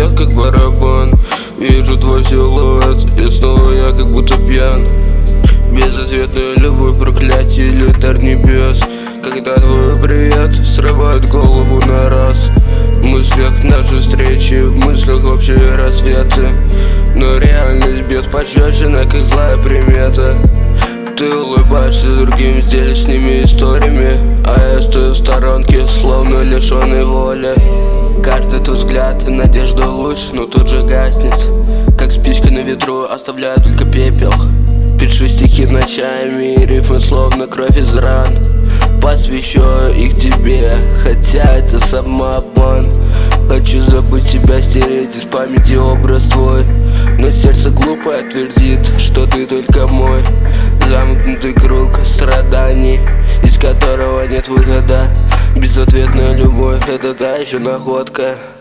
бьет как барабан. Вижу твой силуэт, и снова я как будто пьян. Безответная любовь, проклятие, литар небес. Когда твой привет срывает голову на раз. В мыслях наши встречи, в мыслях общие рассветы. Но реальность бьет пощечина, как злая примета. Ты улыбаешься другим здешними историями, а я стою в сторонке, словно лишённый воли. Каждый твой взгляд, надежда луч, но тут же гаснет. Как спичка на ветру, оставляя только пепел. Пишу стихи ночами, рифмы словно кровь из ран. Посвящаю их тебе, хотя это самообман. Хочу забыть тебя, стереть из памяти образ твой. Но сердце глупое твердит, что ты только мой. Замкнутый круг страданий, из которого нет выхода. Безответная любовь — это та еще находка.